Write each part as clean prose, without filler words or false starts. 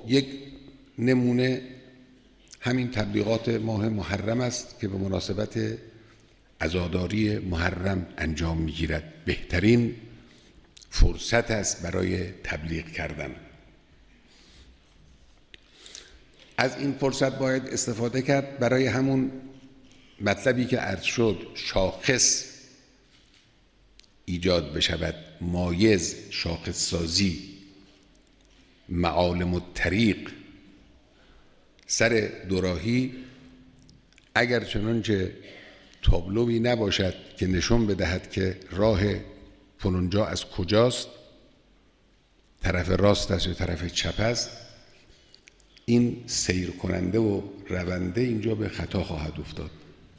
یک نمونه همین تبلیغات ماه محرم است که به مناسبت عزاداری محرم انجام میگیرد. بهترین فرصت است برای تبلیغ کردن. از این فرصت باید استفاده کرد برای همون مطلبی که عرض شد، شاخص ایجاد بشود، مایز، شاخص سازی، معالم الطریق، سر دوراهی اگر چنانچه تابلوی نباشد که نشون بدهد که راه فلانجا از کجاست، طرف راست است یا طرف چپ است، این سیر کننده و رونده اینجا به خطا خواهد افتاد.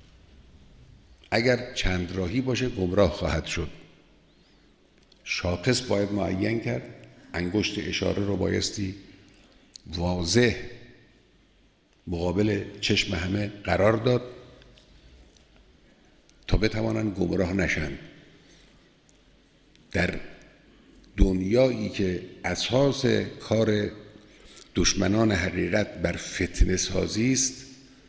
اگر چند راهی باشه گمراه خواهد شد. شاخص باید معین کرد، انگشت اشاره رو بایستی واضح مقابل چشم همه قرار داد تا بتوانند گمراه نشن. در دنیایی که اساس کار دشمنان حقیقت بر فتنه سازی است،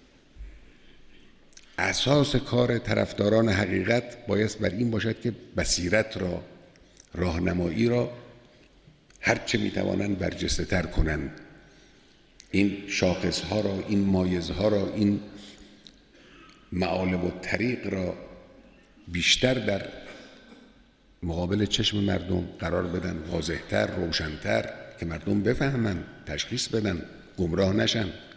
اساس کار طرفداران حقیقت باید بر این باشد که بصیرت را، راهنمایی را هرچه میتوانند برجسته تر کنند. این شاخص ها را، این مایز ها را، این معالم الطریق را بیشتر در مقابل چشم مردم قرار بدن، واضحتر، روشنتر، که مردم بفهمن، تشخیص بدن، گمراه نشن.